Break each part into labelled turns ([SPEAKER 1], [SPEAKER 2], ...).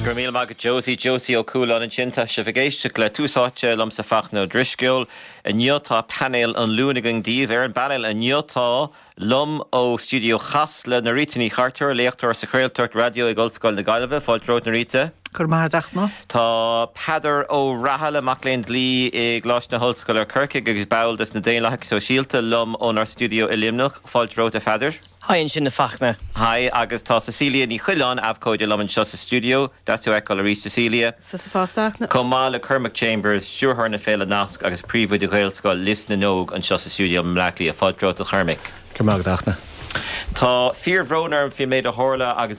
[SPEAKER 1] Gurmíl mag Josie O'Coolan an Chinta se vigéiste le túsáte lom sa fachna drisciol a niotá panel an lúnagang díomh an panel a niotá lom ó studio chas le na rítini charter leachtar sa chréiltart radio ag Oldscoil na Gaillimhe fáiltróid na rite.
[SPEAKER 2] Curmádachna.
[SPEAKER 1] Tá Peadar ó Rahal amach lí I glás na Oldscoil ar Kirkig agus baildas na déanlach so síalta lom ón our studio I Limnach fáiltróid a Peadar.
[SPEAKER 3] Hi in sin na fachna.
[SPEAKER 1] Hi, agus tá Cecilia ní chuileán afcóide lom an seo sa studio, das tú eáil a rí Cecilia.
[SPEAKER 2] Sa fástachna.
[SPEAKER 1] Comá le Cormac Chambers, siúrthar na féile nasc agus príomhú de Gaelscoil lis na nóg an seo sa studio mlachlí a fáiltróid a Cormac.
[SPEAKER 4] Curmádachna.
[SPEAKER 1] Tá fíorhrónar fi méid a thorla agus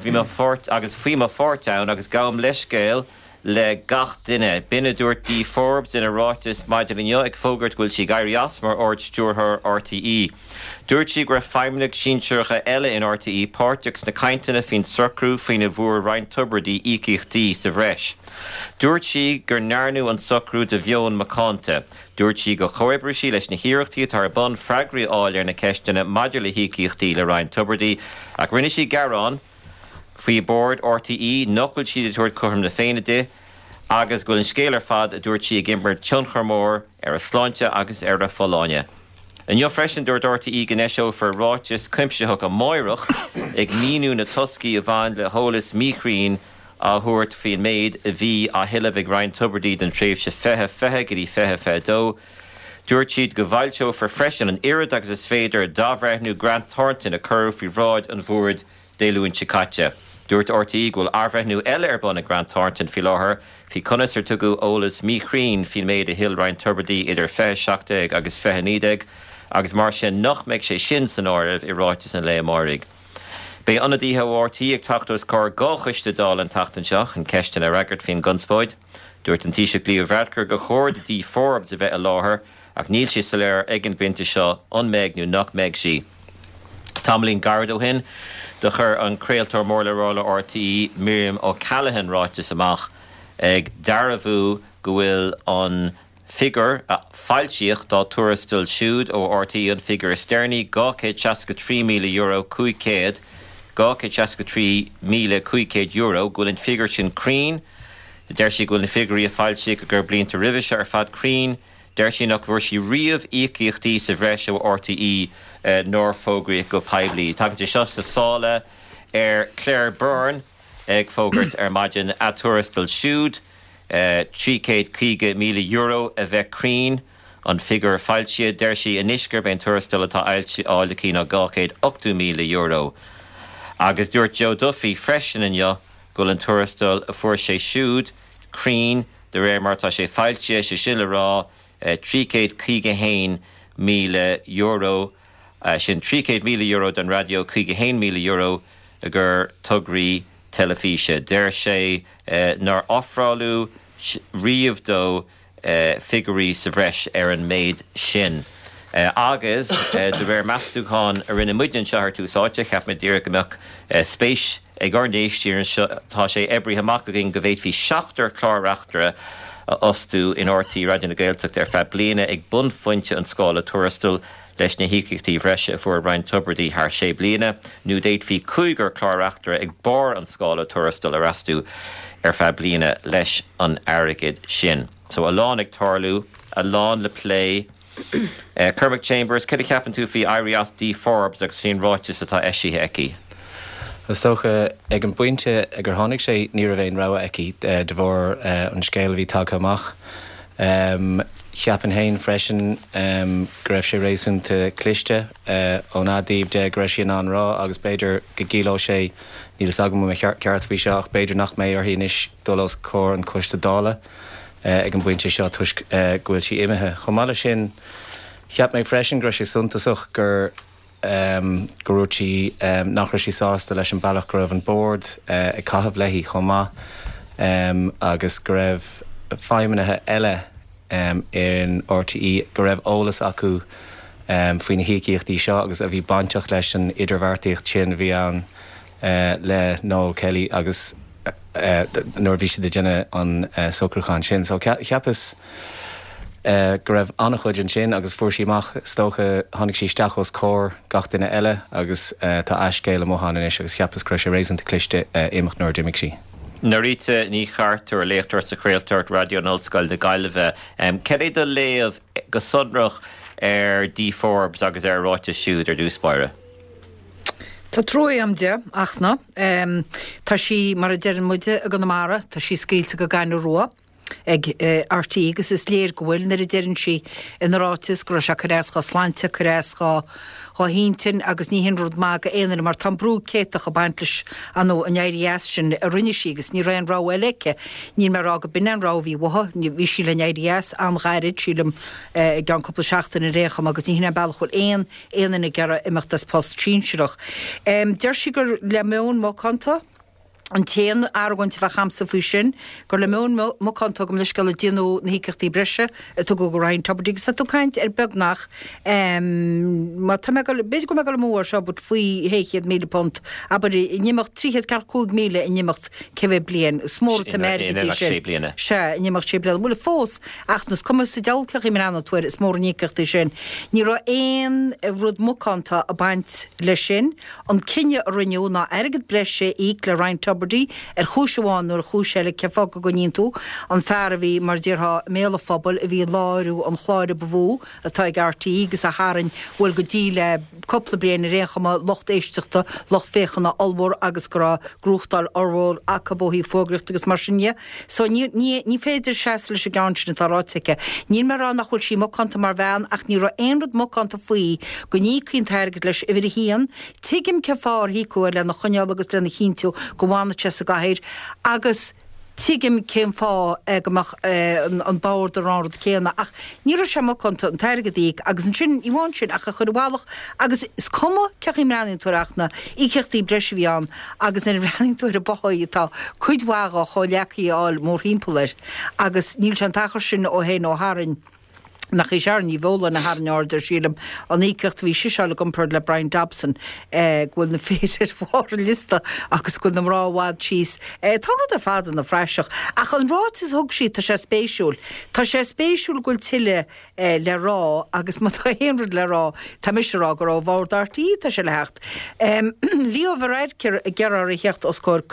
[SPEAKER 1] bhí fort ann agus gam leiscéil le gach duine. Bine dúirtí Forbes in a rátas maidir inniu ag fógart gúil si gairí as mar ord stúrthar RTE. Dúirt si gur feimnig sínsúrcha eile in RTE páirteachs na cainteanna fin socrú fin a bhúr Ryan Tubridy ícichtí sa bhreis. Dúirt si gur nearnú an socrú de bheon macánta. Dúirt si go choibre sí leis na hiíochtaí tar bon freigraí áil ar na ceistena maidir le hícichtí le Ryan Tubridy ach rinne si garrán faoi board RTE nocail si de tuair chum na féine de agus go an scélar fad a dúirt si gimbert tionchar ar a sláinte agus ar a foláine. An jo freisin dúirt RTE gnéisio for ráitis cuimseach a moirech ag míú na toscaí a bhain le hólas míchrín a thuirt fion méid a bhí a hiilemh ag Ryan Tubridy den tréimh se fethe gurí fethe dó. Dúirt siad go bhailte for freisin an irid agus is féidir dábhreithnú Grant Thornton a curv fi ráid an bhúrd déúin Chicacha. Dúirt RTE ghfuil arbhreithnú eile ar bun a Grant Thornton fi láthair fi conas ar tugu ólas míchrín fion méid a hill Ryan Tubridy idir fethe seachtaigh agus fethe nídeig agus mar sin nach meid sé sin san áibh I ráitis an le márig. Bé anadíthe RTE ag tachtús cá gáchuiste dál an tachtanseach an ceistin a record fin gunspóid. Dúirt an tíise líomh bhreadcar go chóir dí Forbes a bheith a láthair ach níl si sa léir ag an binte seo an méid nó nach méid si. Tamlín Gardó hin de chur an créaltar mór le rála RTE Miriam O'Callaghan ráitis amach ag darabhú go bhfuil an figur a fáiltíoch dá tuarastal siúd ó RTE an figur Sterni €273,000 cúicéad €273,000 gúil an figur sin crín der si gúil an figurí a fáiltíoch a gur blianta riviise ar fad crín der sin nach bhfuair si riamh íochtaí sa bhreis ó RTE nóir fógraíoch go peblií. Tágann sé seo sa sála ar Claire Byrne ag fógart ar maidin a tuarastal siúd €350,000 a bheith crín an figur fáilte der si inisgur ben tuarastal atá ailte áil le cína €800,000. Agus dúirt Joe Duffy freisin inneo gúil an tuarastal a fuair sé siúd crín de réir martá sé fáilte sé sin le rá €350,000 sin €300,000 den radio €300,000 a gur tugraí telefíse. Der sé nar offráú riamh dó figurí sa bhreis ar an méid sin. Agus de bhar meastúcháin a rinne muidan seair túsáte cheap me díra gomach spéis ag garnééis tíar tá sé ebrí haach gin go bhéit hí 7 chláreachtra ostú in RTE radio na Gaeltacht ar feadh bliana ag bun fointe an scála tuarastal leis na hícichtí bhreise fuair Ryan Tubridy thar 6 bliana, nó déit hí 5 chláreachtra ag bar an scála tuarastal a rastú ar feadh bliana leis an airgid sin. So a lán ag tarlú, a lán le play. Cormac Chambers, cad a ceapan tú fí Irias D. Forbes agus sin ráitis atá eisithe eici?
[SPEAKER 4] Is tócha ag an buinte ag gur tháinig sé ní a bhéon rá eici de bhór an scéal bhí take amach. Cheapan hain freisin go raibh sé rééisúnta cliste ón adíobh de go raibh sé an rá agus beidir go gíló sé nílas agam mu ceart fhí seach beidir nach méid ar hínis dulós cór an coiste dála ag an buinte seo ghfuil sí imethe. Chomála sin cheap méid freisin go raibh sé suntasach gur gurútí nach raibh sí sásta leis an bailach go raibh an board ag caitheamh leithí chomá agus go raibh feimnithe eile in RTE go raibh ólas acu faoin na híciachtaí seo agus a bhí bainteach leis an idirmhairtíocht sin bhí an le Noel Kelly agus nuair bhí si de déine an socrúcháin sin. So ceapas go raibh annach chuid an sin agus fuair síach stócha tháinig sí steachos cór gach duine eile agus tá eiscéile móthain is agus ceapas cruis sé rééisúnta cliste imach nuair d'imigh sí.
[SPEAKER 1] Narita ní chartar léchttar sa chréaltart radio nolscoil de Gaillimhe. Cead a léamh go sonrach D Forbes agus ráite siúd dúspáire.
[SPEAKER 2] Tá troi am de achna. Tá sí mar a dean muide a ganamara, tá sí scéilte go gainú rua. Ag RT agus is léir gohfuil na a dean si in rátis go se choréascha slánte choréascha híntin agus ní hin rud mága éanaine mar tam brú céach a baintlis anó an éirí sin a rinne sígus ní raon rá eileice ní mar aga bin an ráhí watha ní bhí sí le éirí an gairid sílam gan coppla seachtain in récham agus ní hinna bailchil éanaine gera imachtas post tríseach. Deir si gur le mún má canta an téan argaint fa chamsa fú sin, gur le mún má canta gom leis go le déanú na híceachtaí breise tu go rain tabardígus sa tú caint begnach má béis go me go mór seo bud faoi 100,000 pont aber inimacht 3,200,000 inimacht ceheh blian smór America sin se inimacht sé blian múla fós achnas cum sa dealcach im an tuair is mór níceachtaí sin ní ra éon rud mó canta a baint le sin an cinne a rinneú ná agad breise íc le rain Aberdeen chúiseháin nuair chúiseile cefa go gonín tú an fear bhí mar ddíortha méla phobal a bhí láirú an chláire bhú atá gartaí agus a háann bhfuil go díle coppla bliana réchama locht éisteachta locht féchanna albór agus go grúchtal orhil acabóí fógricht agus mar sinne so ní féidir se leis a gáinsin táráitice ní mar rá nach chuil sí mo canta mar bhean ach ní ra éonrad mo canta faoi go ní cinn teirgad leis ihir hían tuigim cefár híú le na choneal agus lena chinú go bhána te a gaiir agus tuigim céim fá agach an báir de ránrad céanna ach ní sem conta an teirgadíigh agus an sin íháin sin a churhálach agus is cuma ceachim raning tuachna íceachtaí breisihíán agus in raning tuair a báid tá chuidhága choleachaí áil mór hímpóir agus níl an tachar sin ó hé ó Harin nach is ar ní bhóla na Harneorder sílam an ícecht bhí siála gompur le Brian Dobson ghfuil na féidir fára lista agus ghfuil na ráhád síos tá rud ar fád na freiseach ach an ráit is thug sí tá sé spéisiúil ghfuil tiile le rá agus má tá héonrad le rá tá misrá go rá bhór dartaí tá sé le hecht líomh bhreid gear i checht os cóir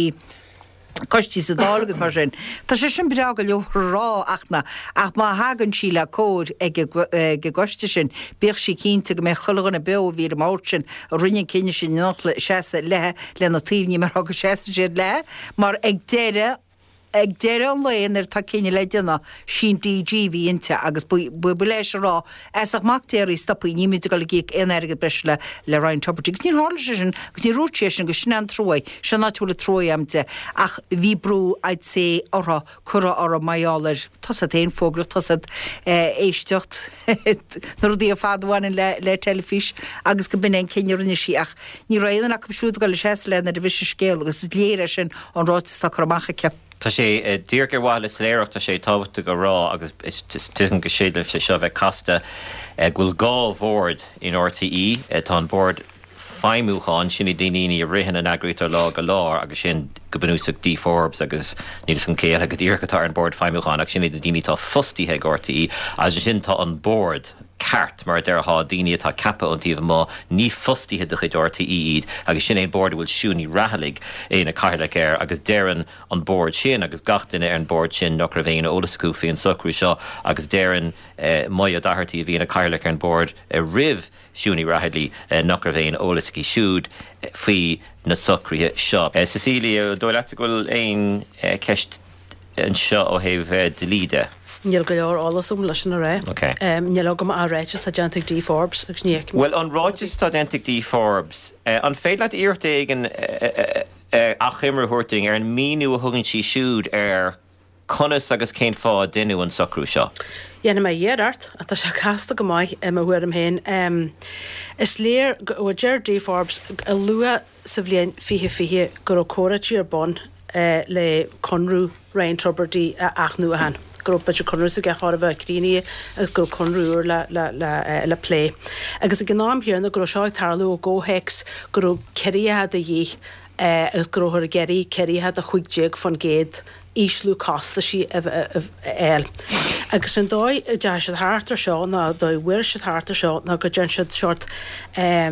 [SPEAKER 2] Costí sa dálagus mar sin. Tá sé sin beag go leo rá achna ach má hagann sí le cód ag go goiste sin bíoh sí cínta go mé chulagan na be bhí a máir sin a rinne cinne sin nach le le na tíomhní mar agus sé le mar ag deire an léon tá cinenne le duna sin DG hí inte agus bu leis rá ach machtéirí stoppaí ní go le gíic éargad breis le Ryan Tubertigus ní hála sin gus ní rúté sin go sin an troid se náúla troamte ach bhí brú id sé ortha chura ar a maiáir tas a téon fógra tas éistecht nó dí a fadháin le telefís agus go bin cinneúne sí ach ní réan ach siúd go le sé le na de bhí scéal agus léire sin an ráitá chumachcha.
[SPEAKER 1] Tá sé dír gur bháil is léireach tá sé tábhata go rá agus tuan go séidir sé seo bheith casta ghfuil gá bhórd in RTE tá an bord feimúcháin sinna daoine a rihan an agriútar lá go lár agus sin go bunúsach D Forbes agus níl an céal go dtíorchatá an bord feimúcháin ach sinna daoine tá fustíthe RTE agus sin tá an bord ceart mar dearthá daoine atá cappa an tíomh má ní fustíthe de chuid RTE iad agus sin é bord bhfuil siúní rathalig éana caiirlach agus déireann an bord sin agus gachtain ar an bord sin nach ra bhéana ólascú faoin socrú seo agus déireann mai a dahartaí a bhíonna caiirlach ar an bord rih siúní rathaidlí nach ra bhéana ólascí siúd faoi na socríthe seo. Cecilia, dóil leat goil éon ceist an seo ó thaobh de líide.
[SPEAKER 3] Níl go leor álasúm leis na ré. Níl agam a réitis agentic D Forbes ag sníic.
[SPEAKER 1] Well, an ráitis agentic D Forbes, an féile íirta igen a chimmer thuirting ar an míú a thugann sí siúd ar conas agus céin fá duine an socrú seo.
[SPEAKER 3] Dhéana mé dhéarart a tá se casta go maiid a bhuiirm héin. Is léir go deir D Forbes a lua sa bblion fihe gur córatí ar bon le conrú Ryan Tuberty achnú a han. Grúpa se conrú a gechar bheith críine agus gur conrúr le plé. Agus a gnáam hiarna gur seáid tarlú ó ggóhex gur ceiríthe a dhí agus gurthir a geirí ceiríthe a chuigéag fan géad íslú casta sí eil. Agus an dóid de se hátar seo ná dóhhuiir se hátar seo ná go dé se sort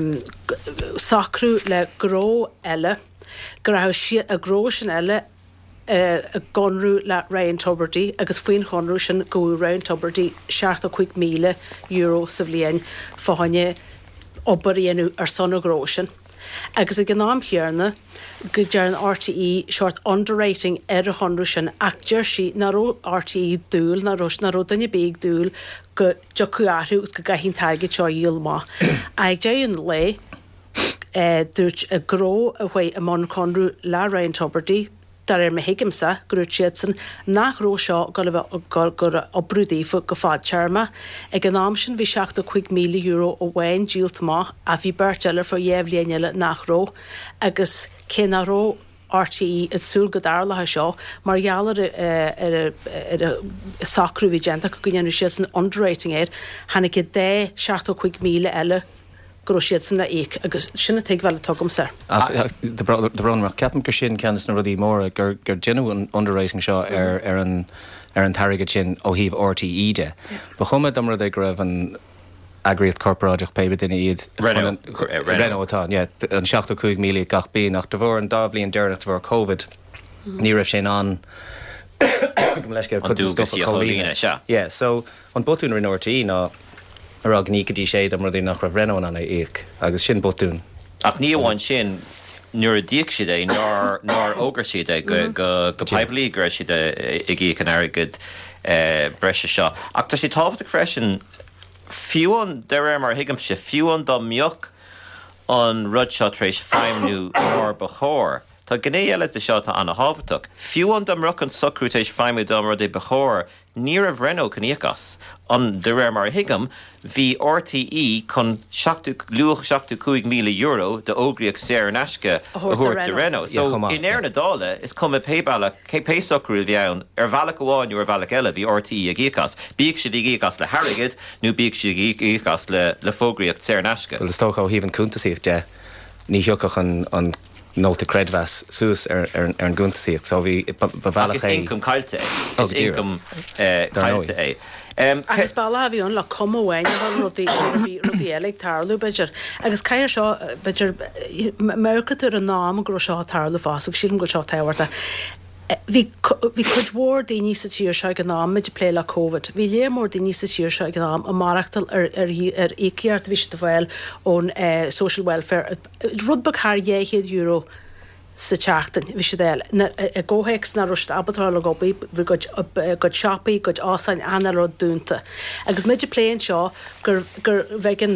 [SPEAKER 3] sacrú le gró eile gur si a gró sin eile gonrú le Ryan Tuberty agus faoin chonrú sin go Ryan Tuberty €65,000 sa bbliain fáinne obaríonú ar sonogrósin. Agus a gnám hearna go dear an RTE short underrating ar a chonrú sin ach dear si na ró RTE dúil na ró danne big dúil go jocuarú go gahín taige teo díal má. Ag dé an le dúirt a gró a bhaid a man chonrú le Ryan Tuberty dar me hiigimsa grúd siad san nach ró seo go obrúdífa go fád tearma ag an am sin bhí €65,000 ó bhain díalt má a bhí berteile for dhéhlíonile nach ró agus céna ró RTE at súl go darlathe seo mar geallar ar sacrú bhí genta go gnéanú siad san underrating éir hanig go 10,65,000 eile go siad sanna éic agus sinna teag bhile tugam sir.
[SPEAKER 4] De Brunach ceapan gur sin ceannas na rudí móra gur genuine underrating seo ar an tarigad sin ó híomh RTE de. Ba chumad am rud ag raibh an agriíocht corporáideach pe duine iad Renault atá, an 65,000 gach bí nach de bhór an dábhlíon dearnach bhór COVID. Ní raibh sin an leis go cholína se. So an botún rin RTE ná ar ní go dtí sé am rudí nach raibh Renault anna éic agus sin botún.
[SPEAKER 1] Ach ní bháin sin nuair a díoc siad é nar ógur siad é go peblií gur siad i gcíic an airgid breise seo. Ach tá sé tábhacht freisin fiúan de raibh mar hiigim se fiúan dá mbeoch an rud seo tar éis feimnú mór ba chóir. Tá gné eile de seo tá anna hábhaach. Fiúan dom ruch an socrú tar éis feimú dom rud é ba chóir ní a Renault caníachas. An de raibh mar hiigim hí RTE chun €65,000 de ógriíoch sé an eisce a thuairt de Renault. So in air na dála is cum pébala cé péisocrú bheann ar bhealach goháinú ar bhealach eile bhí RTE a gíchas. Bíag si gíchas le Harrogate nó bíag si gíchas le fógraíocht sé an eisce.
[SPEAKER 4] Well is tócha ó híhann cúntasaíocht de ní heochach an nóta credhas sús ar an gúntasaíocht, so bhí bhealach é.
[SPEAKER 1] Income cailte é. Income cailte é.
[SPEAKER 3] Agus bailá bhíún le comhhain rudí eile tarlú beidir. Agus caiir seo beidir mecatar an nám go seo tarlú fásach sílim go seo tehairta. Bhí chud mór daoine sa tíir seo an nám mid plé le COVID. Bhí léir mór daoine sa tíir seo an nám a marachtal ar éceart bhís do bhil ón social welfare. Rudbach €100 sa teachtain bhí sé déil. A ggóhaics na rust abatáil le gobaí bhí go shoppaí go ásáin anna rud dúnta. Agus méid pléin seo gur bheitcin,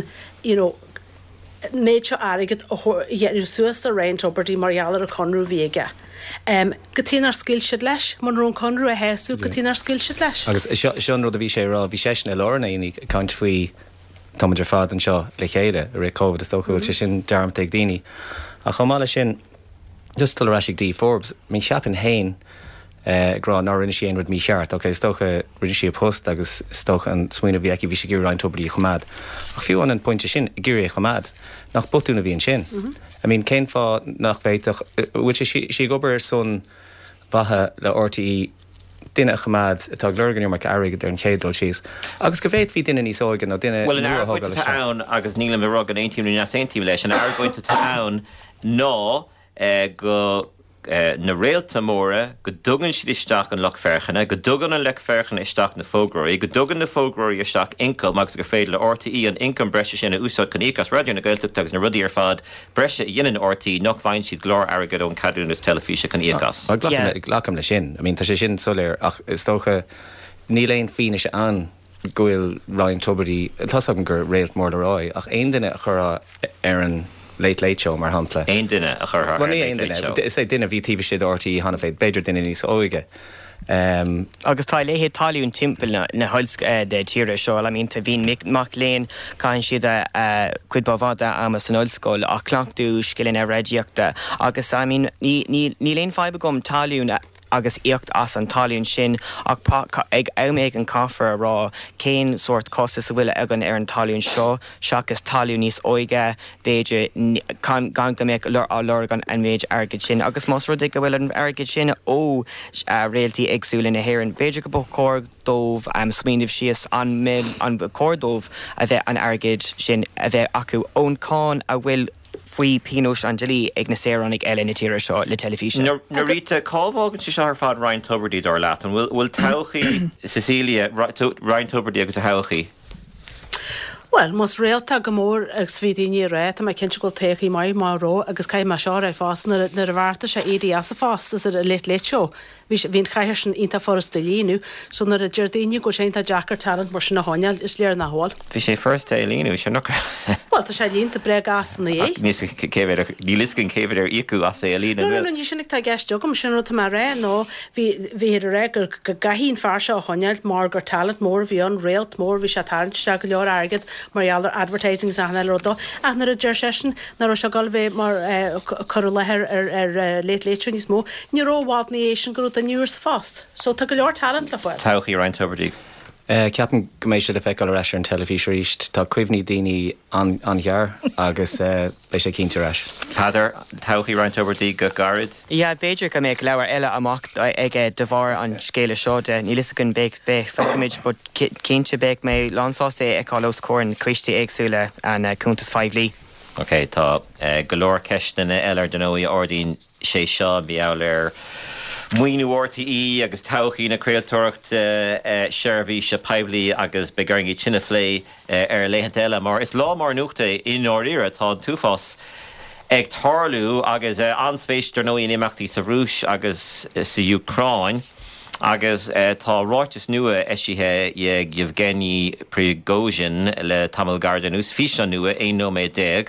[SPEAKER 3] méid seo airigid dhéanú suas a Ryan Tuberty margheallar a conrú bhéige. Go tínar skillsead leis, man rún conrú a héasú go tínar skillsead leis.
[SPEAKER 4] Agus sean rud a bhí sé rá bhí sé na lorna ionig caiint faoi táidir fád an seo le chéile a ré COVID is tócha bhfuil sin dearmta ag daoine. A chumála sin just til rasig D Forbes, min siapin hain gra ná rinne sé rud mí seart, stocha rinne sé post agus stocha an smuoine bhí ví sé gur Ryan Tuberty chomad. Ach fiú an pointe sin gur chomad nach botúna bhíon sin. I mean céim fá nach bhéiteach sé gobar son bhathe le RTE duine chomad atá glurganú mar airigid ar an chédal síos. Agus go bhéit hí duine níos óigan nó duine
[SPEAKER 1] well, in Argointe Town agus níla me rug an 18 leis an Argointe Town nó go na réalta móra go dugan siad isteach an lech ferchanna, go dugan an lech ferchanna isteach na fógróí, go dugan na fógróí isteach income agus go féad le RTE an income breise sin na úsad caníchas radio na gailteach agus na rudí ar fad breise dhéanaan RTE nach bhain siad glár airgad ón cadúnas telefíse caníchas.
[SPEAKER 4] Glacham le sin. I mean, tá sé sin soléir ach is tócha ní léon fine se an goil Ryan Tuberty, tá an gur réalt mór le rá ach aon duine a chur ar an late show mar hampla.
[SPEAKER 1] Ein duine a chur
[SPEAKER 4] is é duine bhí tíh siad RTE hána féid beidir duine níos óige.
[SPEAKER 5] Agus tá léhé talún timppel na holsk de tíre seo a mín tá bhín mac léon cáin siad cuid bhada am san olscoil a clachtú skillin a réideachta agus ní léon feibe gom talún agus íocht as an talún sin ag méid an caafar rá céin sort costas a bhfuil agan ar an talún seo seachas talún níos óige béidir gan go méid lorgan an méid airgid sin agus más rud go bhfuil an airgid sin ó réaltaí agsúla na hhéann béidir go bh cór dómh smíanamh síos an córdómh a bheith an airgid sin a bheith acu ón cáin a bhfuil faoi Pinúis Angeli ag na sérónnig eile na tíre seo le telefísin.
[SPEAKER 1] Na Rita Colvágan si ar fad Ryan Tuberty dor leat, an bhfuil tauchaí Cecilia Ryan Tuberty agus a hauchaí.
[SPEAKER 3] Well, mas réalta go mór ag svídíní réit, a cinse go teí mai má ró agus cai mar seá fás na a bharta sé éí as a fástas a leit seo. Bhín chaiir sin ínta forsta líú, so na a dúirdaine go sé Jackar talent mar sin na háineal is léar na háil.
[SPEAKER 1] Bhí sé first líú se nach.
[SPEAKER 3] Well, tá sé línta bre gas na é.
[SPEAKER 1] Ní liscin céhir ar icu as é lína.
[SPEAKER 3] No, ní sinnig tá gceiste go sin mar ré nó bhí ré gur gahín farse a háinealt mar gur talent mór bhí an réalt mór bhí se talent se go leor agad mar advertising zahna rodó ach na a deir sesin na ro se gal bheith mar chu lethir ar leit níos mó ní róhád na éisian go a nuúrs fast. So tá go leor talent le foiil.
[SPEAKER 1] Tauchaí Ryan Tuberty.
[SPEAKER 4] Ceapan go mééis se le feiceil ar an telefísir ríist tá cuimhní daoine anhear agus lei sé cinnte reis.
[SPEAKER 1] Padar tauchaí Ryan Tuberty go garid?
[SPEAKER 5] Ja, Beiidir go méid leabhar eile amach ag de bhar an scéile seo de ní gon beic feicimiid, bud cinnte beic mé lánsásta ag cáilós córin cuistí éagsúla an cúntas 5 lí.
[SPEAKER 1] Ok, tá golóir ceistena eile den óí ordín sé seo bí eir muoinú RTE agus tauchaí na creaaltóireacht seirbhí se peblií agus begaringi tsinna phlé ar leitheant eile, mar is lá mar nuachta in áíire tá túfás ag tarlú agus anspéis der nóí imachtaí sa Rúis agus sa Ucráin agus tá ráitis nua eisithe ag Yevgeny Prigozhin le Tamil Garden ús físa nua 1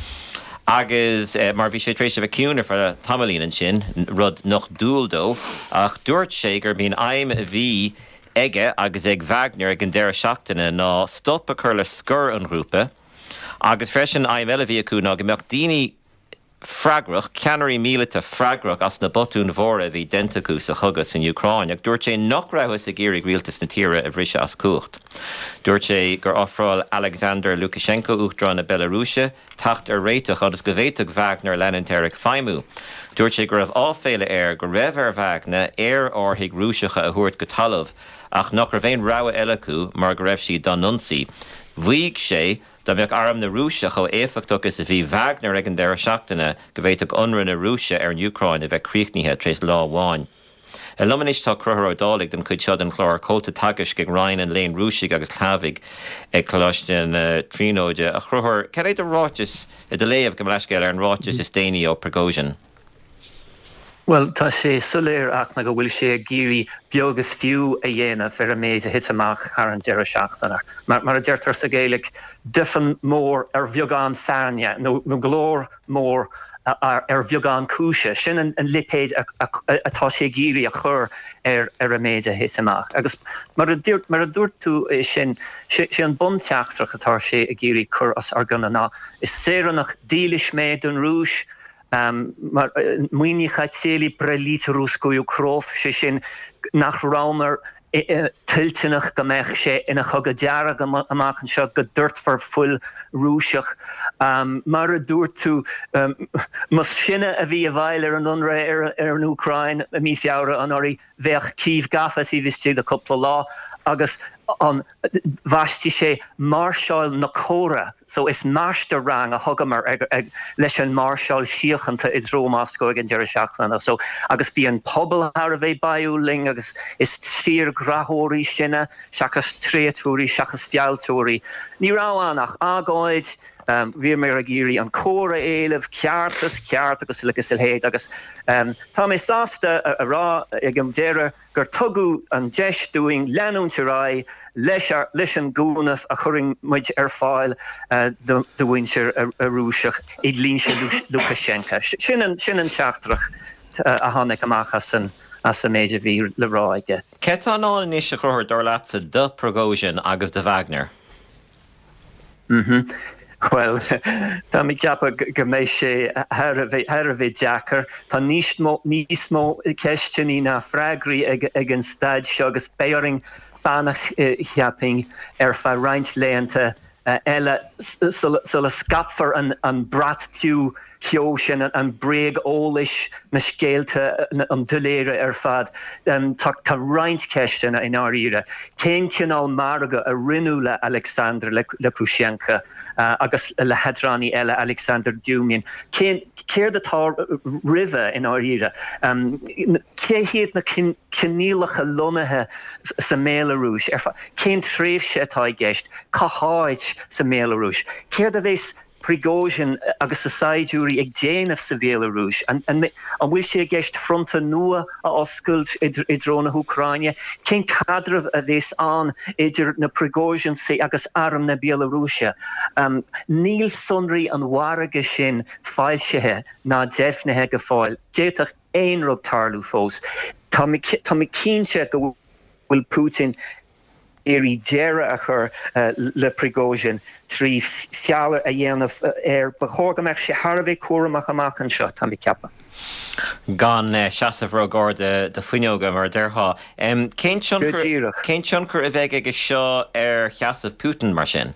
[SPEAKER 1] agus mar bhí sé trééis bheith ciúnar for tamilín sin rud nach dúildó ach dúirt sé gur bíon aim a bhí aige agus ag Wagner ag an deire seachtainna ná stop a chur le scur an grúpa agus freisin aim eile bhí acu ná go meach daoine fragrach, ceanirí míleta fragrach as na botún mhóra bhí dentacú sa chugas in Ucráin ag dúirt sé nach rahas a géirí rialtas na tíre a bhríse as cuacht. Dúirt sé gur offráil Alexander Lukashenko uachtarán na Belarúise tacht ar réiteach agus go bhhéiteach Wagner lenantéirigh feimú. Dúirt sé gur raibh áféile go raibh ar Wagner orthaigh rúiseacha a thuairt go talamh ach nach ra bhéon rogha eile acu mar go raibh siad don nunsaí. Bhuaigh sé da meach aram na Rúise cho éfachtuk is a bhí Wagner ag an deire seachtainna go bhhéiteach ionradh na Rúise ar an Ucráin a bheith críochníthe tréis lámháin. Lumanis tá cruthar dálaigh den chuid sead an chlár cóta tagas gin Ryan an léon Rúisig agus Chlaigh ag choláistin tríóide a chruthar ce éidir ráitis i de léamh go leisceil ar an ráitis is déine ó Prigozhin.
[SPEAKER 6] Well, tá sé suléir ach na go bhfuil sé géirí beagus fiú a dhéanamh ar a méid a hit amach ar an deire seachtainna. Mar a deirtar sa Gaelic difan mór ar bheagán fearne, nó glór mór ar bheagán cúise, sin an lipéid atá sé géirí a chur ar a méid a hit amach. Agus mar a dúirt tú sin an bunteachtrach atá sé a géirí chur as ar ganna ná. Is séranach dílis méid an Rúis, mar muoine chaid céli brelít rúscúú cróf sé sin nach rámar tiltinach go meich sé ina chugad dearag amachchan seo go dúirt for full rúiseach. Mar a dúirt tú mas sinne a bhí a bhail ar an unra ar an Ucráin a mí fiára an orí bheith cíh gafat í bhistí a coppla lá agus an bhaistí sé Marshall na Córa, so is máiste rang a thugamar leis an Marshall síochananta i Drómásco ag an deire seachtainna. So agus bhí an pobl ar a bheith baúling agus is tír grathóirí sinne, seachas tréatúirí, seachas fialtúirí. Ní ráánach agáid bhí mé a géirí an córa éileh ceart agus legus ilhéad agus tá mé sásta a rá ag an deire gur tugu an deis dúing leanúnte rá leis an gúnamh a churing muid ar fáil do bhaintear a rúiseach i líonse Lukashenko. Sin an teachtrach a tháinig amach as a méid a bhí le ráige.
[SPEAKER 1] Cé tá ná inis a chruthar dár leatsa de Prigozhin agus de Wagner?
[SPEAKER 6] Well, tá mi ceappa go méid sé ar a bheith Jackar, tá níos mó ceistin í na freigraí ag an staid seo agus béiring fánach cheaping ar fa roinnt léanta eile sulla scapfar an brat tiú ceosin an breag ólis na scéalte an duléire fad tá roinnt ceistena in áíre. Cén cinál marga a rinúla Alexander le Prushenka agus le hedraní eile Alexander Dumin. Céir atá rive in áíre. Cé hiad na cinnílacha lonathe sa Mélarúis. Cén tréimh sé tá gceist, caháid sa Mélarúis. Céir a bhés Prigozhin agus sa Saidúri ag déanamh sa Bélarúis an bhfuil sé gceist fronta nua a oscailt i dróna Ucraine, cén cadrah a bhés an idir na Prigozhin sé agus arm na Bélarúise. Níl sonraí an warige sin fáilsethe ná defnithe go fáil. Déitach éon rud tarlú fós. Tá mi cínse go bhfuil Putin éri dére a chur le Prigozhin trí fialar a dhéanamh bechorgameach sé Harbheith cuaramach amach an seo tá mi ceappa.
[SPEAKER 1] Gan seasamh rogár de fuineoga mar deirtha. Cén tionchar a bheith ag seo cheasamh Putin mar sin?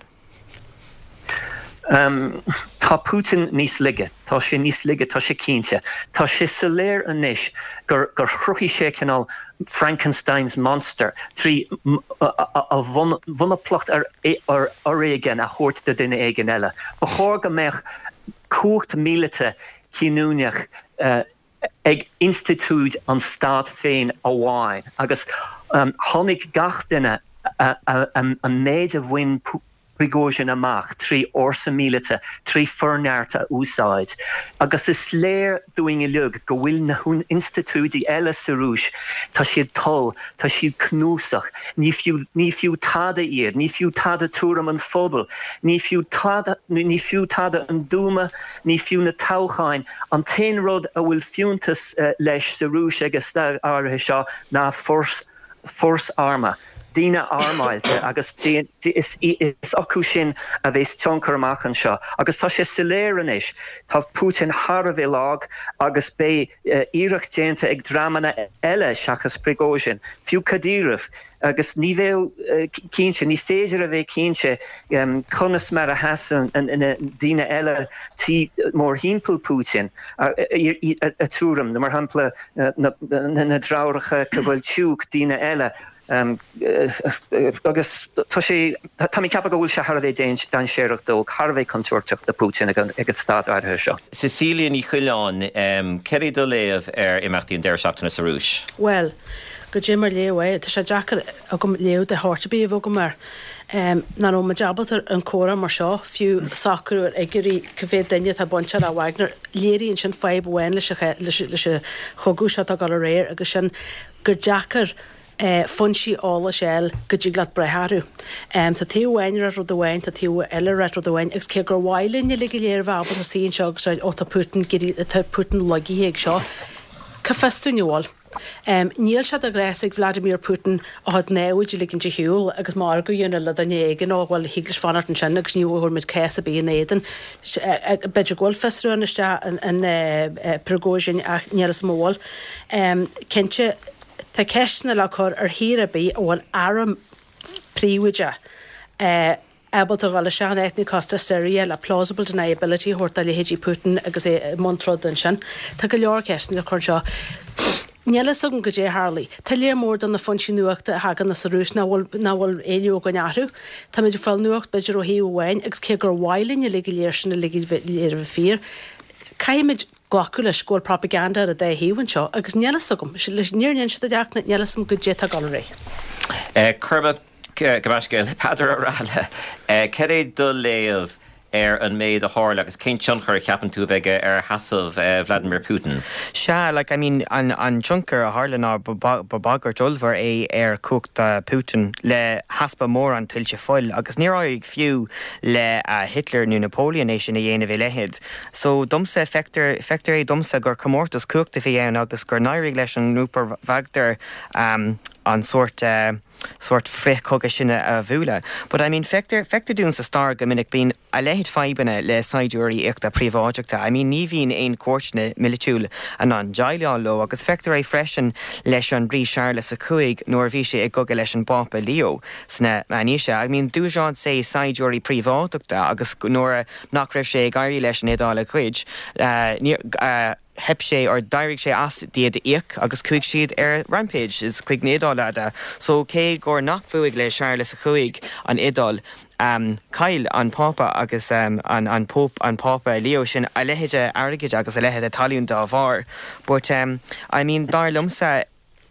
[SPEAKER 6] Tá Putin níos lige, tá sé níos lige, tá sé cínte. Tá sé sa léir anis gur chruchí sé cinál Frankenstein's monster trí a bhunaplocht ar éigen a chóirt de duine éigen eile. Bechorga meach cúcht mílete chinúneach ag institúd an stad féin a bháin, agus tháinig gach duine an méid a bhain Prigozhin amach, trí orsa mílete, trí fornearta úsáid. Agus is léir doing i lug go bhfuil na hún institúdí eile sa rúis, tá siad tol, tá siad cnúsach, ní fiú tada iad, ní fiú tada túram an fphobal, ní fiú tada an dúma, ní fiú na tauchain, an tain rud a bhfuil fiúntas leis sa rúis agus áirithe seo ná force arma. Dína armailte agus is acu sin a bhés tionchar amach an seo. Agus tá sé sa léir anis, tá Putin Harbheith lag agus bé iireach déanta ag dramana eile seachas Prigozhin. Fiú cadíirih agus ní bhéh cínse, ní féidir a bheith cínse conas mar a hasan in dína eile tí mór hímpel Putin a túram, na mar hampla na dráiricha go bhfuil tiúg dína eile. Agus tá mi cappa go bhfuil se Harbheith dan séireach dó Harbheith contúirteach de Putin ag stad áirithe seo.
[SPEAKER 1] Cecilia ní chuileán, ceirí do léamh imeachtaí an deirseachtainna sa rúis?
[SPEAKER 3] Well, go dé mar léomh tá sé deachar a go léomh de háirbí a bh go mar. Na nó ma jabaltar an córa mar seo fiú sacrúir éigurí cyfé daine tá bonsear a Wagner léiríonn sin feib bhain leis chogúise a gal réir agus sin gur deachar funsi ála sell go dtí glad breitharú. Tá tíomhhain ra rud amhain, tá tíomh eile ra rud amhain, agus cé gur bhhailinn le go léir bhaba a síon seo agus ó tá Putin logií ag seo. Ca festúneáil. Níl se a gréigh Vladimir Putin a had néid liginn de hiúil agus mar go dhéanana le an éigen áhfuil híglas fanart an sin agus níúhir mit céasa bí éan. Beidir ghil festrúneiste an Prigozhin ach nílas móil. Cinnte tá ceisna le chur ar hírabí bhfuil aram príomide able to gáil sean ethnic costa Syria le plausible deniability horta le héidí Putin agus montrod an sin. Tá go leor ceisna le chur seo. Nílas an go dé Harley. Tá léir mór an na funsin nuachta a hagan na sa rúis ná bhfuil éú go nearú. Tá méidir fáil nuacht beidir ó híú bhhain agus cé gur bhhailinn le léir sin na léir fír. Caiimiid glacu le scóil propaganda a d híhann seo agus nílas agam leis níornéon si a deachna nílas go dé a galré.
[SPEAKER 1] Curma gomascéil Padar a ráile. Céad do léamh an méid a háir agus cén tionchar ceapan tú bheige hasamh Vladimir Putin.
[SPEAKER 5] Se, like, I mean, an tionchar a hálan á bagar dulvar cúcht Putin le haspa mór an tiltte foiil, agus níráigh fiú le Hitler nó Napoleon nation a dhéanamh lehéid. So domsa effector domsa gur comórtas cúcht a bhí agus gur náirigh leis an núpar vagtar an sort sort frech coga sinna a bhúla. But I mean, fector dún sa star gomininic bín a lehéid feibanna le saidúirí iachta príomháideachta. I mean, ní bhín aon cuairtne militiúil an jaileán lo, agus fector é freisin leis an brí Charles a cuaig nuair bhí sé ag goga leis an bapa Leo sna maníise. I mean, dúsán sé saidúirí príomháideachta agus nuair nach raibh sé ag gairí leis an édála chuid. Heb sé or direct sé as diad iach agus cuig siad Rampage is cuig nédal ada. So cé gor nach fuig le Charles a chuig an idol Kyle an papa agus an Pope an papa Leo sin a lehéide airgid agus a lehéide talún dá bhar. But I mean dar lumsa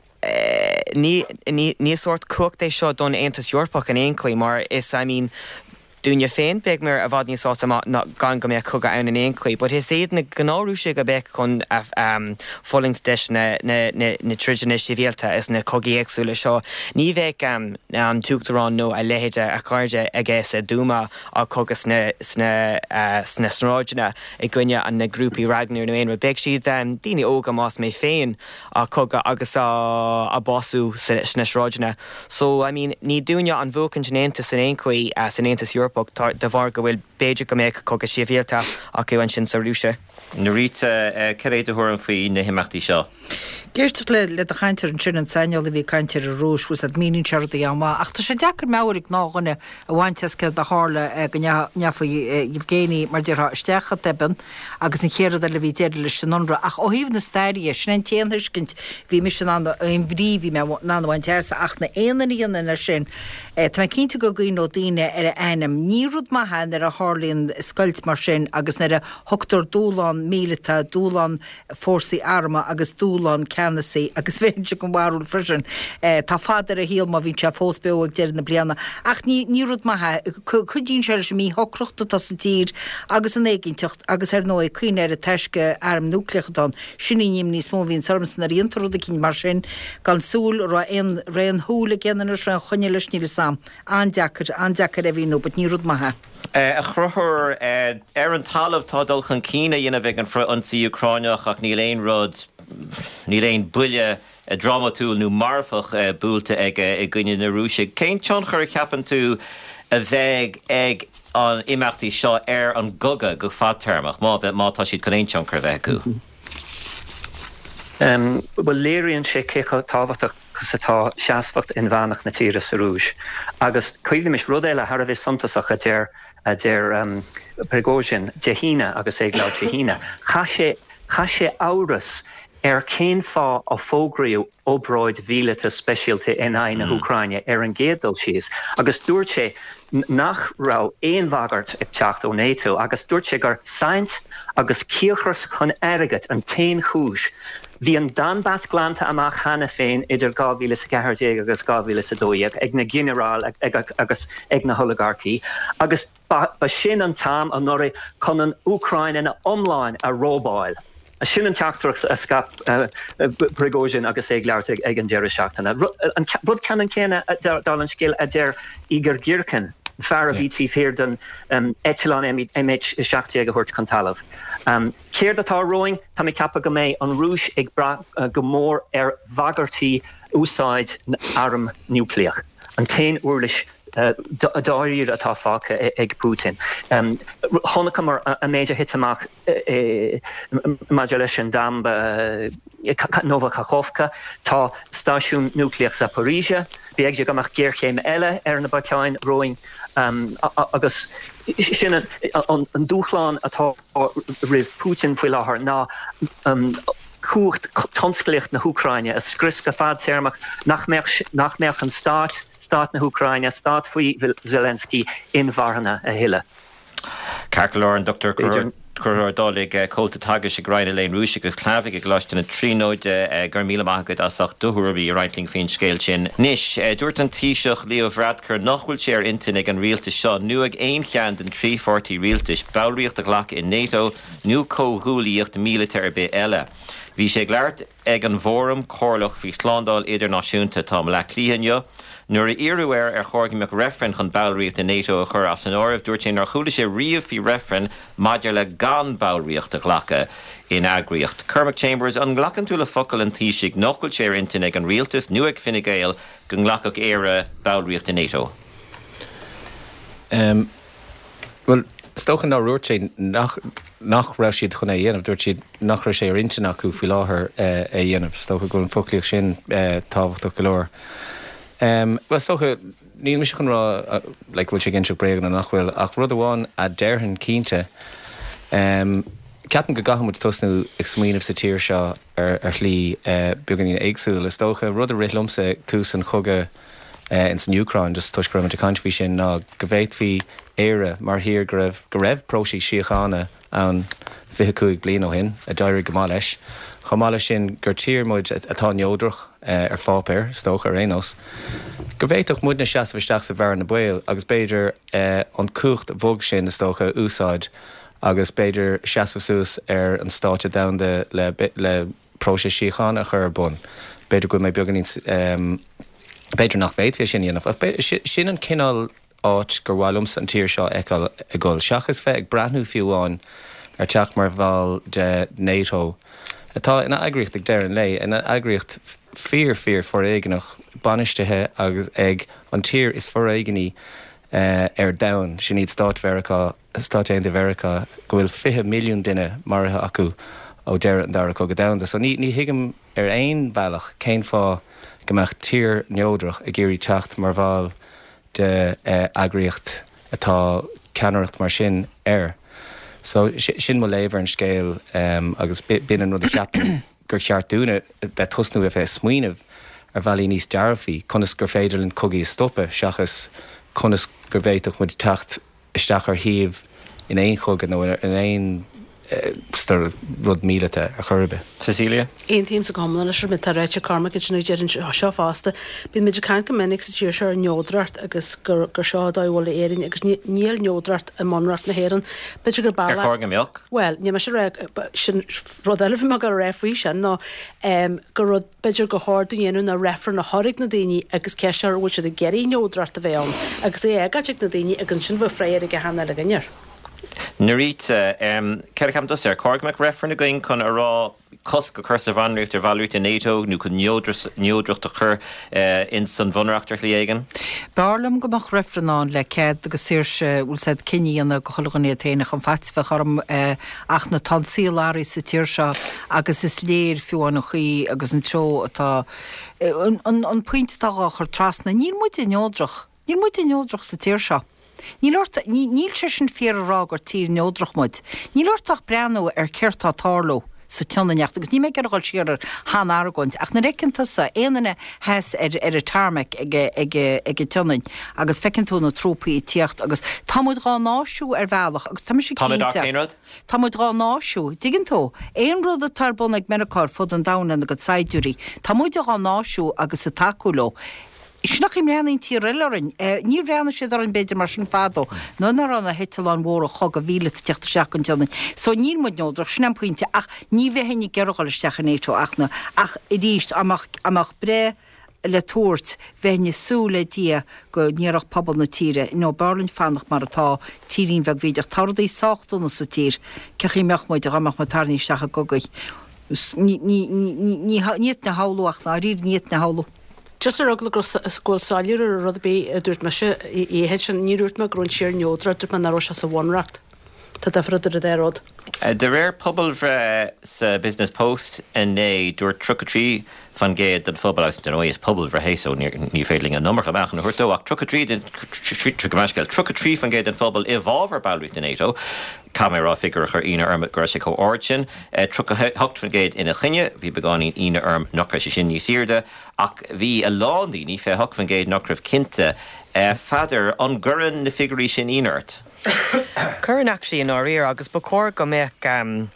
[SPEAKER 5] ní sort cook they seo don Aontas Eorpach an éoncuí mar is I mean Dúne féin beag mar a bhd ní sáta ná gan go mé chuga ann an éoncuí, but is éad na gnáú sé go beic chun follings deis na tridine sivíalta is na cogaí éagsúla seo. Ní bheith an túachtarrán nó a lehéide a cairde aige sa dúma a cogus sna sráidena i gcuine an na grúpaí Ragnar nó éon beag siad daoine óga más mé féin a coga agus a bosú sna sráidena. So, I mean, ní dúine an bhuacan sin Aontas san éoncuí san Aontas Eorpach de bhar go bhfuil beidir go méid cogus sivíalta a chuhain sin sa rúise.
[SPEAKER 1] Na rita ceréad a thuir an faoí na himachtaí seo.
[SPEAKER 2] Geist le a chaintear an sin an sainol a bhí caintear a rúis was at mínin seirdaí amá. Ach tá sé deacar meabhaigh náganna a bhainteasca de hála go neafaí Evgéni mar dtíar isteach a deban agus an chéad le bhí déidir leis an nonra. Ach ó híomh na stairi sin an téanthircint bhí mis an bhrí bhí me ná bhainteasa ach na éanaíana na sin. Tá cinnta go gcuí nó daoine ar a ainm níúd maithe ar a hálíonn scoilt mar sin agus nar a thugtar dúlán míleta, dúlán fórsaí arma agus dúlán Canasí agus bhéidir go bhharúil frisin tá fadar a híal má bhín se fós beag deir na bliana. Ach níúd maithe chudín se mí hocrochtta tá sa tír agus an éiginnteocht agus ar nó cuioine ar a teisce arm núcleachán sinníim níos mó hín sarmsan ar íontarúd a cinn mar sin gan súl réon thúla geanan ar an chuine leis níle sam an deacar a bhíú, but níúd maithe.
[SPEAKER 1] A chruthir ar an talamh tá dulchan cína dhéana bheith an frontsaí Ucráineach ach ní léon rud ní léon buile dramatúil nó marfach búlta ag gcuine na rúise. Cén tionchar ceapan tú a bheith ag an imachtaí seo ar an goga go fadtermach má bheith mátá siad chun éon tionchar bheith acu.
[SPEAKER 6] Well, léironn sé cécha táhachtach chus atá seasfacht in bheanach na tíre sa rúis. Agus chuigh mis rud eile har a bheith suntasach a déir Prigozhin, Jehina agus éagláir Jehina. Cha sé áras ar cén fá a fógraíú óbráid bhílata speisialta in na Ucraine ar an gédal sios. Agus dúirt sé nach rá éon bhagart ag teacht ó NATO, agus dúirt sé gur saint agus cíochras chun airgad an tain chúis. Bhí an Donbass glánta amach chana féin idir 2014 agus 2012 ag na generál agus ag na holigarchaí. Agus ba sin an tam an nóra chun an Ucraine na omláin a róbáil. A sin an teachtarach a scap Prigozhin agus éagláirt ag an deire seachtainna. Rud ceann céine dal an scéil a déir Igor Girkin, fear a bhí tí fér den Echelon MH seachtaí ag a thuirt chun talamh. Céir atá roing, tá mé cappa go méid an rúis ag go mór ar bhagartaí úsáid arm núcleach. An tain uirlis dáirír atá fáca ag Putin. Honnacha mar a méidir hitamach maidir leis an damba Nova Kakhovka, tá stáisiún núcleach Zaporizhia, bhí ag amach géirchéim eile ar na Balcáin roing agus sin an dúchláán atá rih Putin foioi láthair ná cuacht tonsclicht na Ucraine a scris go fad termach nach meach an stát na Ucraine, stát faoi Zelensky in Varna a hiile.
[SPEAKER 1] Carcolor an Dr. Curdálig colta tagas sé graine lein rúise agus chlafig ag gláiste na tríóide gur míle maigad asach dúhuirbí reitling fin scéil sin. Nis, dúirt an tíiseach Leo Varadkar nachhfuil sé ar intanig an rialtas seo nu ag éon chean den 340 rialtas báilríocht a ghlach in NATO nu cóthúlaíocht mílite ar bith eile. Bhí sé gglaart ag an bhórm córlach fí Chlándal idirnáisiúnta tá le clíhanne, nuair a iarúir ar chóirgimach referen chun bailríocht in NATO a chur as an áibh dúirt sé nar chuúla sé riamh fí referen maidir le gan báilríocht a ghlacha in agriocht. Cormac Chambers an ghlachan túla focail an tíisig nachhfuil sé intin ag an rialtas nuag Fine Gael go ghlacach éire báilríocht in NATO.
[SPEAKER 4] Well, stochan ná ruirt sé nach ra siad chun dhéanamh, dúirt siad nach ra sé rinte acu fi láthair dhéanamh, stocha go an foclaíoch sin tábhachtach go leor. Well, stocha níl mis chun rá le bhfuil sé gin se bregan an nachhfuil ach rud amháin a deirhan cínte. Ceapan go gahamid tosnú ag smaoinmh sa tír seo ar chlí beganí éagsúil, is stocha rud a ritlumsa tús an chugad in san Ucrain, just tuis go raibh an country sin ná go bhhéit hí éire mar hir go raibh prósaí siochána an 25 bliain ó hin a dairí go má leis. Chamála sin gur tíormuid atá neodrach ar fápéir stocha ar éos. Go bhhéiteach muid na seaamhisteach sa bhar na buil, agus beidir an cuacht bhog sin na stocha úsáid, agus beidir seaamhsús ar an státe damda le prósa siochána chur bun. Beidir go mé beganí beidir nach bhéit sin dhéanamh. Sin an cinál áit gur bhhailums an tíir seo eáil a ggóil. Seachas bheith ag brathnú fiúháin ar teach mar bháil de NATO. Atá ina agriocht ag deir an lei, ina agriocht fear for éigenach banistethe agus ag an tír is for éigení ar dain. Sin iad Stáit de Verica go bhfuil 50 milliún duine marithe acu ó deir an dara go damda. So ní hiigim ar aon bhealach céim fá gomach tír neodrach a géirí teacht mar bháil de agriocht atá ceannacht mar sin air. So sin mo léver an scéil agus bin an rud a cheapan gur cheartúna de tosnú a bheith smaoinmh ar bhelí níos dearfaí, conas gur féidir linn cogaí stoppe, seachas conas gur bhéiteach muid teacht isteach ar thaobh in éon chugad nó in éon star rud mílete a churbe.
[SPEAKER 1] Cecilia?
[SPEAKER 3] Ein tíim sa gomla leis mit tar réite Cormac is nu dearan seo fásta, bín meidir cain go minic sa tíir seo neodracht agus gur seo dáhla éirin agus níl neodracht a manracht na héan, beidir gur bailile.
[SPEAKER 1] Ar chóga milk?
[SPEAKER 3] Well, ní me sin rud eileh me go réfhí sin ná gur rud beidir go háirú dhéanú na réfar na thorig na daoine agus ceisiar bhfuil se de geirí neodracht a bhéán, agus agaideach na daoine agus sin bh fréir a hanna le gainear.
[SPEAKER 1] Narita, Kerkam does there, Cormac referring again con a raw Cusk curse of Anricht or Valuit in NATO, nu could Neodrust occur in Sun Vonrachter Liagan.
[SPEAKER 2] Barlam gomach referan le ced agus sirse will said Kenny and the Colony Atene on Fats for Harm Achna Tonsilari Satirsha, agus is leer Fuanochi, agus and show at on point her trasna, Neil Muti Neodrach, Neil Muti Neodrach Satirsha. Níl sé sin fear rag ar tír neodrachmuid. Níl ortach breanú ar ceirtá tárló sa tionnaneacht, agus ní mé gargáil siar ar hán aragóint. Ach na recintasa éanana hes ar a tarmaic ag tionnain, agus fecintú na trópaí tíocht, agus tamúid rá náisiú ar bhealach, agus tam sé cínte. Tamúid rá náisiú, digintó, éon rud a tarbun ag menacár fud an dánan agad saidúrí, tamúid rá náisiú agus a taculó. Is nach im leanin tí rilerin, ní reanna sé ar an beidir mar sin fádó, nó na ranna hetalán mór a chog a bhíle teachta seachan teanna. So ní muid nódrach sin pointe ach ní bheith hennig gerogáil isteach an éitó achna, ach I ríist amach bre le tuairt bheithne súla dia go níarach pobl na tíre, nó barlinn fannach mar atá tírín bheith bhíideach tardaí sáchtúna sa tír, ceach meach muid amach matarní isteach a gogaí. Níiad na háúach na, rír níiad na háú.
[SPEAKER 3] Just a rugla school salir or rather be a dirt masha a hedge and new root grun sheer neotra to manarosha sa one racked. Tafra de rod.
[SPEAKER 1] The rare pubble business post and a door truck a tree van gate that football is pubble for hay so near failing a number of machen hurto truck a tree then truck a tree van gate and football evolve or balrit in NATO. Camera figure her ina erm Gersico origin truck a hooked van gate in a chinne vi began in ina erm knocker shin you seerde ak vi a londi ni fe hook van gate knocker of kinte father on gurren the figure shin inert.
[SPEAKER 5] Curran actually in our ear agus bacor go make on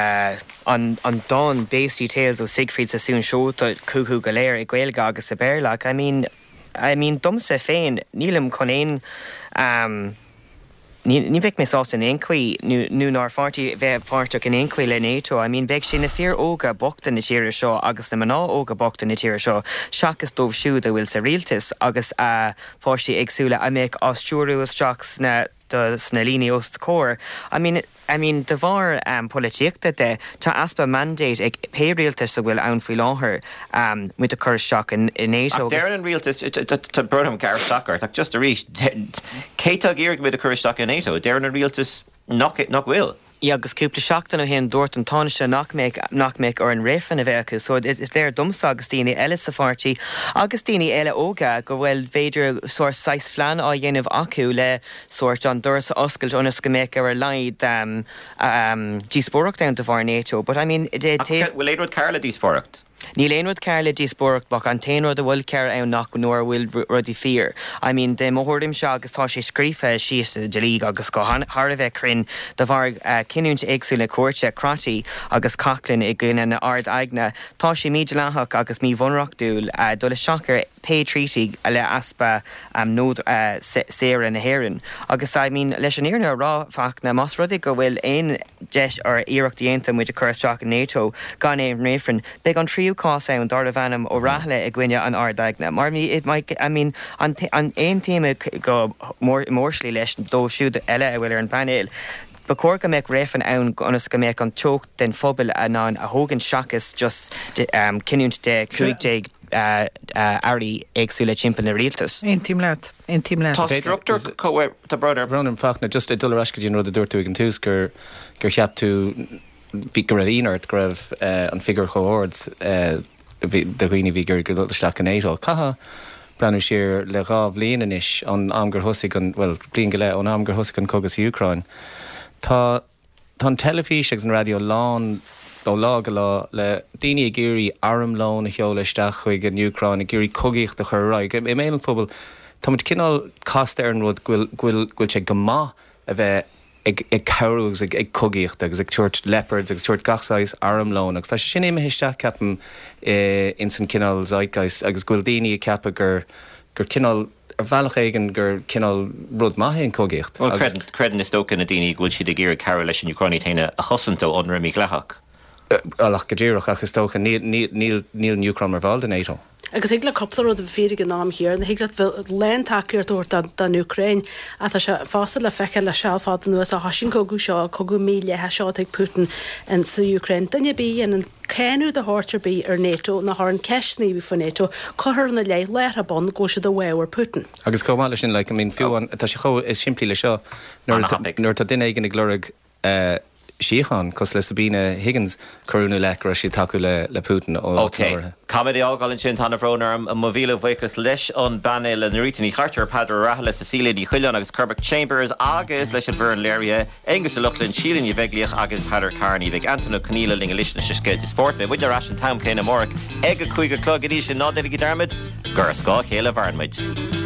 [SPEAKER 5] dawn basey tales of Siegfried sa soon show to cuckoo galer Gaelga agus a bear like I mean dumse fein Neelam Conain ní bheith mé sásta in éoncaí nó nar fartí bheith farteach in éoncaí le NATO. I mean, bheith sin na fear óga bochta na tíre seo agus na maná óga bochta na tíre seo. Seachas dómh siúd a bhfuil sa rialtas agus fáistí agsúla a méid ástúrú isteach na sna líní os de cór. I mean de bhar polítíochta de tá aspa mandate ag péréaltas sa bhfuil ann faoi láthair mu a chur seach in NATO.
[SPEAKER 1] Darren an realtas tá burnham gar soccer, tá just a rís. Céta gírig mu a chur seach in NATO, Darren an realtas nach bhfuil.
[SPEAKER 5] agus cúpla seachtain ó hen dúirt an táiste nach méid ar an réfan a bheitú, so is léir dumsa agus daoine eile sa fáirtí, agus daoine eile óga go bhfuil féidir soir 6 phlean á dhéanamh acu le soirt an dúras oscailt onas go méid ar leid díospóireacht down de bhar NATO, but I mean...
[SPEAKER 1] Bhfuil éadrod Carla díospóireacht?
[SPEAKER 5] Ní léonrad Carla díospóireacht bach an téanrad a bhfuil cear ann nach nóir bhfuil rudí fear. I mean, de móthúirdim seo agus tá sé scrífa síos de lí agus go thar a bheith crinn de bhar cinúint éagsú le cuairte crataí agus caclann i gcuine na ard aigna. Tá sé míid lethach agus mí bhunreachtúil dul seachar pé trítaí le aspa nód séra na héireann. Agus I mean, leis an éarna rá fach na más rudaí go bhfuil aon deis ar iireacht dhéanta muid a chur seach in NATO gan éon réifrin, beag an tríú cás ann dar a bhanam ó rathla i gcuine an ardaigna. Mar I mean, an éon téime go mórslí leis dó siúd eile a bhfuil ar an banéil. Ba cór go méid réifan ann gonas go méid an teocht den phobal a hógan seachas just cinúint de cúigdéag airí éagsúla timpeall na rialtas.
[SPEAKER 2] Ein tíim leat.
[SPEAKER 1] Tá structúr cóhfuir tá
[SPEAKER 4] Brennan fachna just a dul rasca dín rud a dúirtú ag an tús gur cheap tú bhí go raibh inart go raibh an figur chomhord de riine bhí gur dulteach an NATO. Caithe breanú siar le rá bhblianan is an amgur thosaigh an bhfuil bliain go le an amgur thosaigh an cogus Ucrain. Tá an telefís agus an radio lán ó lá go lá le daoine géirí arm lán a cheolaisteach chuig an Ucrain a géirí cogaíocht a chur raig. I mé an phobal tá muid cinál cast ar an rud gfuil sé go maith a bheith ag cabhrúgus ag cogaíocht agus ag tuairt leopards agus tuairt gachsáis arm lán agus tá sé sin éime histeach ceapan in san cinál zeitgeist agus gfuil daoine a ceapa gur cinál ar bhealach éigen gur cinál rud maithe an cogaíocht.
[SPEAKER 1] Well, credan is tócan na daoine gúil siad a géir cara leis an Ucrain téine a chosanta ón raimí gleachach.
[SPEAKER 4] Alach go ddíireach agus tócha níl Ucrain mar bháil den NATO.
[SPEAKER 3] Agus ag le coppla rud a férig an nám hir, na higla len takeir dúirt dan Ukraine a tá se fása le feice le seáfád nuas a hasin cogu seo cogu míle he seo ag Putin in sa Ukraine. Danne bí an céanú de háirtir bí ar NATO na th an ceisní bí fan NATO chuthir na lei leir a bon go se do bhhar Putin.
[SPEAKER 4] Agus comáile sin le fiúan tá sé cho is siimplí le seo nuair tá duine igen ag glórig síochan cos le Sabina Higgins choúnú le si taú le Putin ó
[SPEAKER 1] Okay. Comedy ágáilinn sin tanna bhrónar a mhíle bhhaicas leis an banéil an rítaí chartar Padar Rahla Cecilia ní chuileán agus Kirkpatrick Chambers agus leis an bhar léiria agus a luchlinn sílan i bheitglíoch agus Padar Carney bheith Antonio Cníla ling leis na scéilte sport be bhuiidir as an tam céine mórach ag a chuig a clog a dí sin nádéige dermid gur scá chéile bharnmuid.